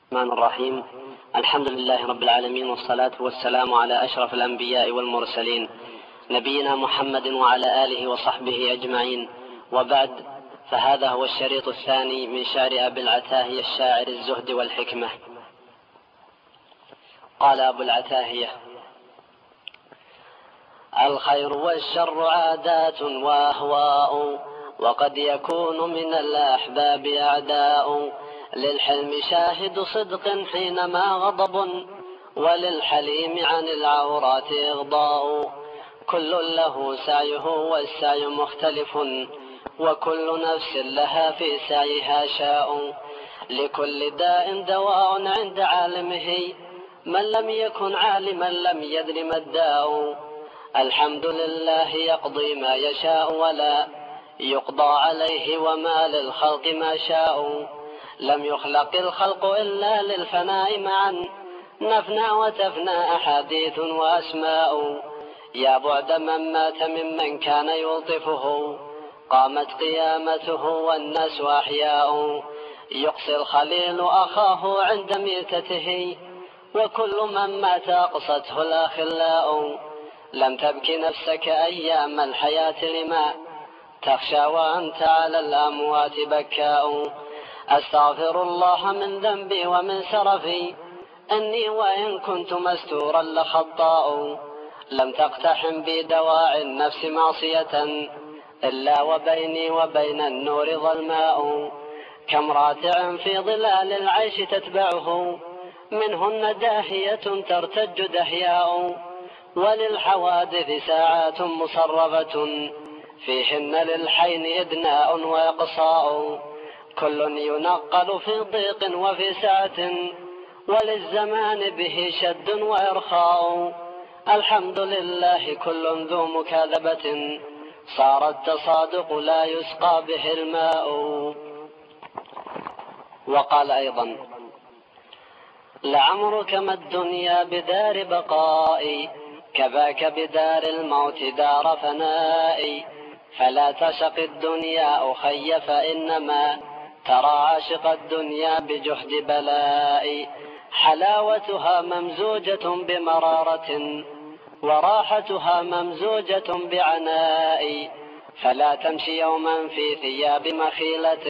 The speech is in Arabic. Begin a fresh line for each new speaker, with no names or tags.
الرحمن الرحيم. الحمد لله رب العالمين، والصلاة والسلام على أشرف الأنبياء والمرسلين نبينا محمد وعلى آله وصحبه أجمعين، وبعد، فهذا هو الشريط الثاني من شعر أبي العتاهية الشاعر الزهد والحكمة. قال أبو العتاهية: الخير والشر عادات وأهواء، وقد يكون من الأحباب أعداء، للحلم شاهد صدق حينما غضب، وللحليم عن العورات إغضاء. كل له سعيه والسعي مختلف، وكل نفس لها في سعيها شاء. لكل داء دواء عند عالمه، من لم يكن عالما لم يدر ما الداء. الحمد لله يقضي ما يشاء ولا يقضى عليه، وما للخلق ما شاء. لم يخلق الخلق إلا للفناء معا، نفنى وتفنى أحاديث وأسماء. يا بعد من مات ممن كان يلطفه، قامت قيامته والناس أحياء. يقصي الخليل أخاه عند ميتته، وكل من مات أقصته الأخلاء. لم تبك نفسك أيام الحياة لما تخشى وأنت على الأموات بكاء. أستغفر الله من ذنبي ومن سرفي، أني وإن كنت مستورا لخطاء. لم تقتحم بي دواعي النفس معصية، إلا وبيني وبين النور ظلماء. كم راتع في ظلال العيش تتبعه، منهن داهية ترتج دهياء. وللحوادث ساعات مصرفة، فيهن للحين إدناء وإقصاء. كل ينقل في ضيق وفي سعة، وللزمان به شد وإرخاء. الحمد لله كل ذو مكاذبة، صار التصادق لا يسقى به الماء. وقال أيضا: لعمرك ما الدنيا بدار بقاء، كذاك بدار الموت دار فناء. فلا تشق الدنيا أخي، فإنما ترى عاشق الدنيا بجهد بلاء. حلاوتها ممزوجة بمرارة، وراحتها ممزوجة بعناء. فلا تمشي يوما في ثياب مخيلة،